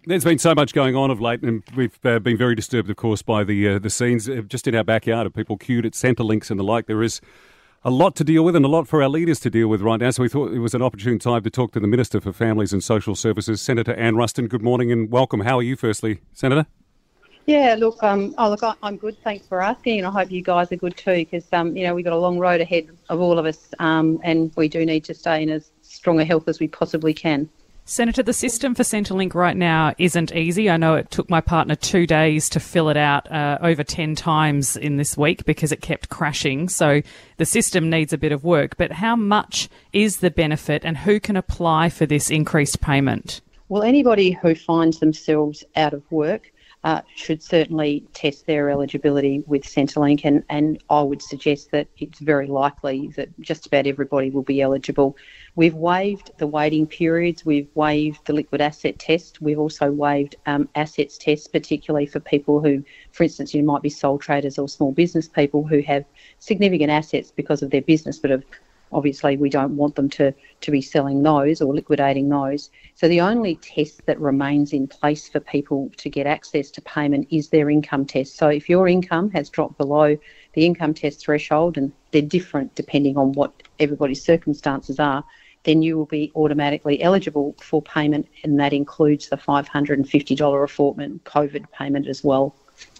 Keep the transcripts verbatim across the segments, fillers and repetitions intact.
There's been so much going on of late, and we've uh, been very disturbed, of course, by the uh, the scenes uh, just in our backyard of people queued at Centrelink's and the like. There is a lot to deal with and a lot for our leaders to deal with right now, so we thought it was an opportune time to talk to the Minister for Families and Social Services, Senator Anne Ruston. Good morning and welcome. How are you, firstly, Senator? Yeah, look, um, oh, look, I'm good. Thanks for asking, and I hope you guys are good too, because um, you know we've got a long road ahead of all of us, um, and we do need to stay in as strong a health as we possibly can. Senator, the system for Centrelink right now isn't easy. I know it took my partner two days to fill it out uh, over ten times in this week because it kept crashing. So the system needs a bit of work. But how much is the benefit and who can apply for this increased payment? Well, anybody who finds themselves out of work Uh, should certainly test their eligibility with Centrelink, and, and I would suggest that it's very likely that just about everybody will be eligible. We've waived the waiting periods, we've waived the liquid asset test, we've also waived um, assets tests, particularly for people who, for instance, you might be sole traders or small business people who have significant assets because of their business, but have obviously we don't want them to, to be selling those or liquidating those. So the only test that remains in place for people to get access to payment is their income test. So if your income has dropped below the income test threshold, and they're different depending on what everybody's circumstances are, then you will be automatically eligible for payment, and that includes the five hundred fifty dollars a fortnight COVID payment as well.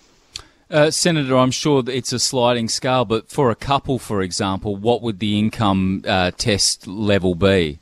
Uh, Senator, I'm sure that it's a sliding scale, but for a couple, for example, what would the income uh, test level be?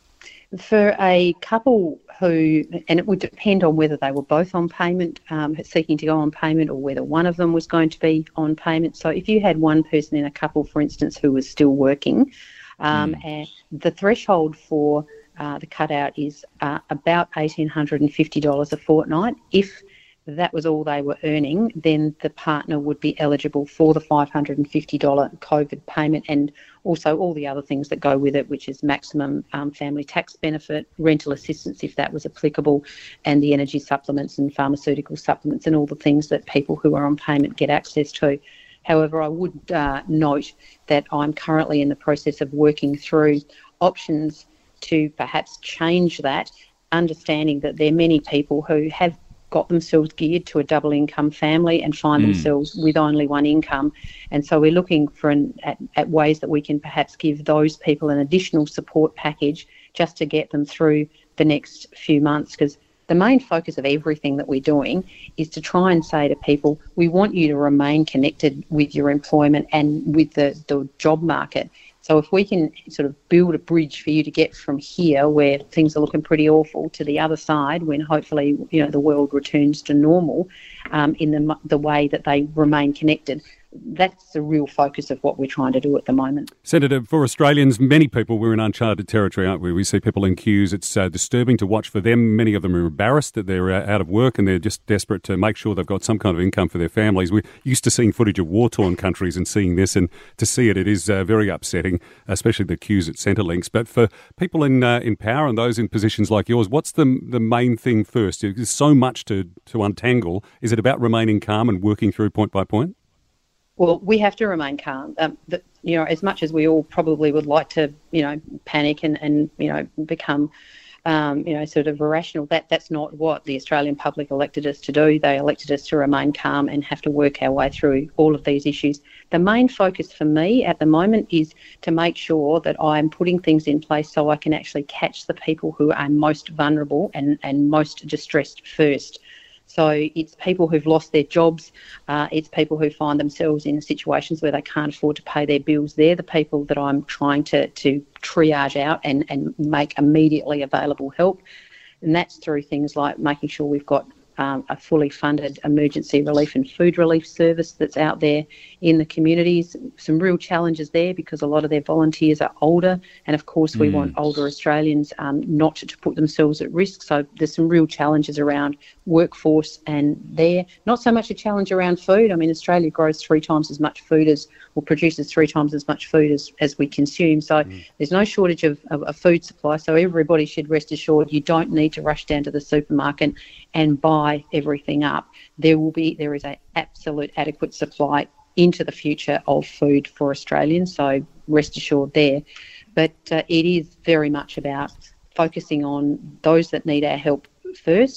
For a couple who, and it would depend on whether they were both on payment, um, seeking to go on payment, or whether one of them was going to be on payment. So if you had one person in a couple, for instance, who was still working, um, mm. and the threshold for uh, the cutout is uh, about one thousand eight hundred fifty dollars a fortnight. If that was all they were earning, then the partner would be eligible for the five hundred fifty dollars COVID payment, and also all the other things that go with it, which is maximum um, family tax benefit, rental assistance if that was applicable, and the energy supplements and pharmaceutical supplements and all the things that people who are on payment get access to. However, I would uh, note that I'm currently in the process of working through options to perhaps change that, understanding that there are many people who have got themselves geared to a double income family and find mm. themselves with only one income. And so we're looking for an, at, at ways that we can perhaps give those people an additional support package just to get them through the next few months, because the main focus of everything that we're doing is to try and say to people, we want you to remain connected with your employment and with the, the job market. So if we can sort of build a bridge for you to get from here, where things are looking pretty awful, to the other side, when hopefully, you know, the world returns to normal um, in the the way that they remain connected, that's the real focus of what we're trying to do at the moment. Senator, for Australians, many people, we're in uncharted territory, aren't we? We see people in queues. It's uh, disturbing to watch for them. Many of them are embarrassed that they're uh, out of work, and they're just desperate to make sure they've got some kind of income for their families. We're used to seeing footage of war-torn countries and seeing this, and to see it, it is uh, very upsetting, especially the queues at Centrelink's. But for people in uh, in power and those in positions like yours, what's the the main thing first? There's so much to, to untangle. Is it about remaining calm and working through point by point? Well, we have to remain calm. Um, the, you know, as much as we all probably would like to, you know, panic and, and you know, become, um, you know, sort of irrational, that that's not what the Australian public elected us to do. They elected us to remain calm and have to work our way through all of these issues. The main focus for me at the moment is to make sure that I'm putting things in place so I can actually catch the people who are most vulnerable and, and most distressed first. So it's people who've lost their jobs, uh, it's people who find themselves in situations where they can't afford to pay their bills. They're the people that I'm trying to, to triage out and, and make immediately available help. And that's through things like making sure we've got um, a fully funded emergency relief and food relief service that's out there in the communities. Some real challenges there because a lot of their volunteers are older, and of course we mm. want older Australians um, not to put themselves at risk. So there's some real challenges around workforce, and there not so much a challenge around food. I mean, Australia grows three times as much food as, or produces three times as much food as, as we consume. So mm. there's no shortage of, of a food supply. So everybody should rest assured you don't need to rush down to the supermarket and buy everything up. There will be, there is an absolute adequate supply into the future of food for Australians. So rest assured there. But uh, it is very much about focusing on those that need our help first,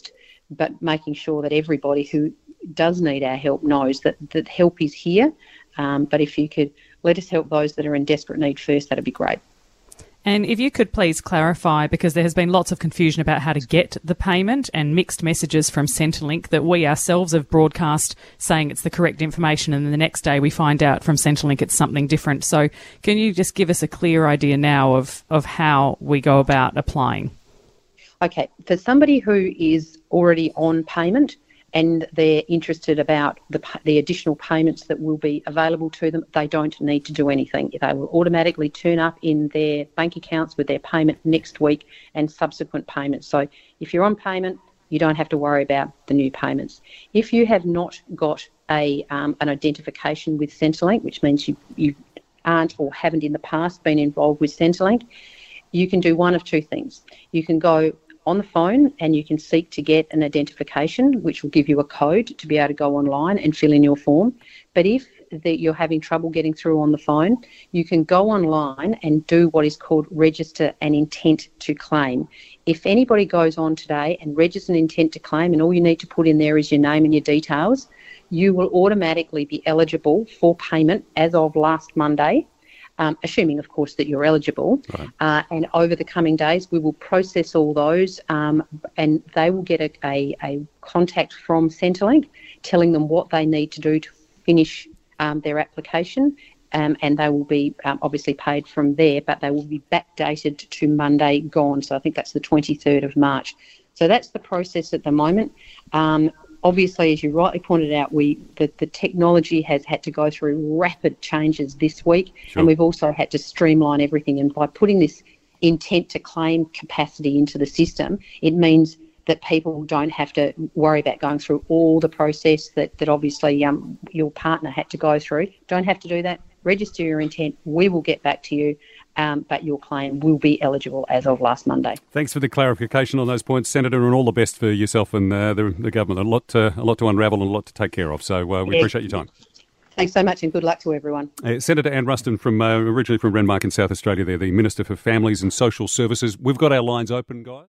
but making sure that everybody who does need our help knows that, that help is here. Um, but if you could let us help those that are in desperate need first, that'd be great. And if you could please clarify, because there has been lots of confusion about how to get the payment and mixed messages from Centrelink that we ourselves have broadcast saying it's the correct information, and then the next day we find out from Centrelink it's something different. So can you just give us a clear idea now of, of how we go about applying? Okay, for somebody who is already on payment and they're interested about the, the additional payments that will be available to them, they don't need to do anything. They will automatically turn up in their bank accounts with their payment next week and subsequent payments. So if you're on payment, you don't have to worry about the new payments. If you have not got a um, an identification with Centrelink, which means you, you aren't or haven't in the past been involved with Centrelink, you can do one of two things. You can go on the phone and you can seek to get an identification, which will give you a code to be able to go online and fill in your form. But if that you're having trouble getting through on the phone, you can go online and do what is called register an intent to claim. If anybody goes on today and registers an intent to claim, and all you need to put in there is your name and your details, you will automatically be eligible for payment as of last Monday. Um, assuming, of course, that you're eligible. Right. Uh, and over the coming days, we will process all those um, and they will get a, a, a contact from Centrelink telling them what they need to do to finish um, their application, um, and they will be um, obviously paid from there, but they will be backdated to Monday gone. So I think that's the twenty-third of March. So that's the process at the moment. Um, Obviously, as you rightly pointed out, we the, the technology has had to go through rapid changes this week, sure. And we've also had to streamline everything. And by putting this intent to claim capacity into the system, it means that people don't have to worry about going through all the process that, that obviously um, your partner had to go through. Don't have to do that. Register your intent. We will get back to you, um, but your claim will be eligible as of last Monday. Thanks for the clarification on those points, Senator, and all the best for yourself and uh, the, the government. A lot, uh, a lot to unravel and a lot to take care of. So uh, we yeah. appreciate your time. Thanks so much and good luck to everyone. Uh, Senator Anne Ruston, from uh, originally from Renmark in South Australia, there, the Minister for Families and Social Services. We've got our lines open, guys.